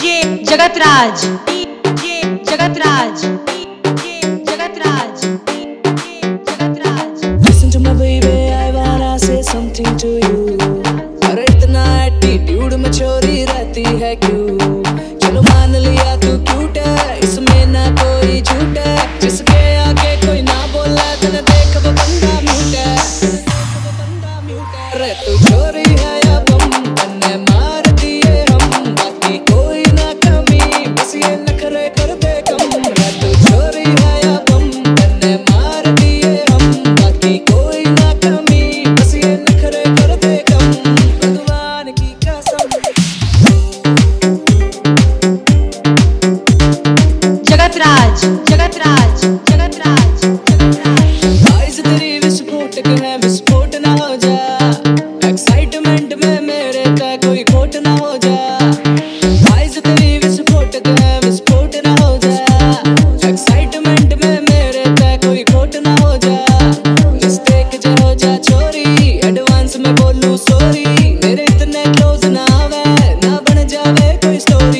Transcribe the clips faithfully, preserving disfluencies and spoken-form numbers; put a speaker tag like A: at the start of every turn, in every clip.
A: DJ Jagatraj, DJ Jagatraj, DJ Jagatraj, DJ Jagatraj.
B: Listen to my baby, I wanna say something to you. अरे इतना attitude में छोरी रहती है क्यों? चलो मान लिया तू क्यूट है, इसमें ना कोई झूठ है। जिसके आगे कोई ना बोला तूने देख वो बंदा म्यूट है। अरे तू छोरी है या बम, तन्ने मार दिए हम, बाकी कोई ना कमी, बस ये नखरे कर दे कम। अरे तू छोरी है या बम, तन्ने मार दिए हम, बाकी कोई ना कमी, बस ये नखरे कर दे कम। भगवान की कसम।
A: जगतराज, जगतराज, जगतराज, जगतराज।
B: आइज़ तेरी विस्फोटक है, विस्फोट ना हो जा। एक्साइटमेंट में मेरे का कोई खोट ना हो जा। आइज़ तेरी विस्फोटक है, विस्फोट ना हो जा। एक्साइटमेंट में मेरे का कोई खोट ना हो जा। मिस्टेक जो हो जा छोरी, एडवांस में बोलूं सॉरी। मेरे इतने क्लोज ना आवे, ना बन जावे कोई स्टोरी।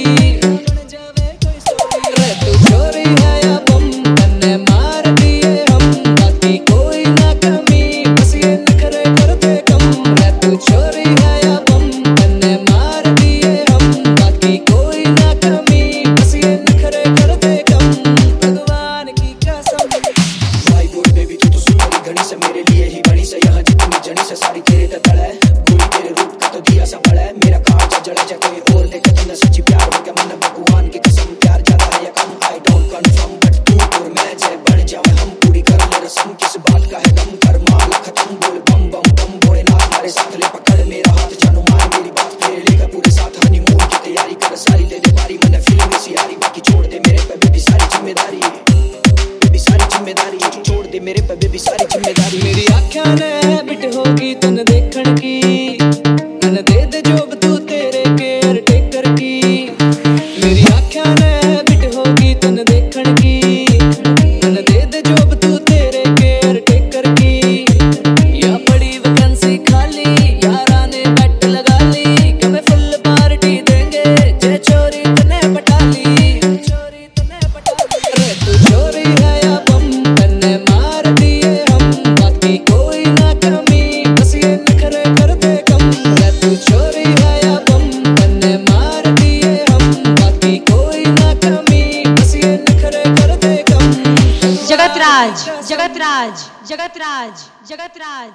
B: रे तू छोरी है या बम, तन्ने मार दिए हम, बाकी कोई ना कमी, बस ये नखरे कर दे कम। रे तू छोरी है या बम, तन्ने मार दिए हम, बाकी कोई ना कमी, बस ये नखरे कर दे कम। भगवान की कसम।
C: भाई बोल बेबी तू तो सुनरी घनी से मेरे लिए ही बनी से, यहाँ जितनी जनी से सारी तेरे तड़ है। गोली तेरे रूप का तो दिया सा बड़ा है, मेरा काम जा जला जा कोई और देखे तो न सच्ची प्यार हो गया मन। भगवान की कसम प्यार ज्यादा है या कम, आई डोंट कंफर्म बट तू और मैं जय बढ़ जाए हम, पूरी कर ले रस्म, किस बात का है गम, कर माल खत्म, बोल बम बम बम, भोलेनाथ हमारे साथ ले पकड़ मेरा हाथ, जानू मान मेरी बात, फेर लेगा पूरे साथ हनीमून की तैयारी कर सारी, दे दे बारी मन फीलिंग सी यारी, बाकी छोड़ दे मेरे पे बेबी सारी जिम्मेदारी, बेबी सारी जिम्मेदारी, छोड़ दे मेरे पे बेबी सारी जिम्मेदारी।
B: मेरी आँखां ने हैबिट होगी तन देखण की, मन दे दे जॉब तू तेरे केयर टेकर की। मेरी आँखां ने हैबिट होगी तन देखण की, मन दे दे जॉब तू तेरे केयर टेकर की। या बड़ी वैकेंसी खाली, यारा ने बैट लगा ली, कमे फुल पार्टी देंगे, जे चोरी तने पटा ली, चोरी तने पटा ली। अरे तू चोरी है या बम, तन्ने मार दिए हम, बाकी कोई ना कमी, बस ये नखरे कर दे कम। अरे तू चोरी है या बम, तन्ने मार दिए हम, बाकी कोई ना कमी, बस ये नखरे कर दे कम।
A: जगतराज, जगतराज, जगतराज, जगतराज।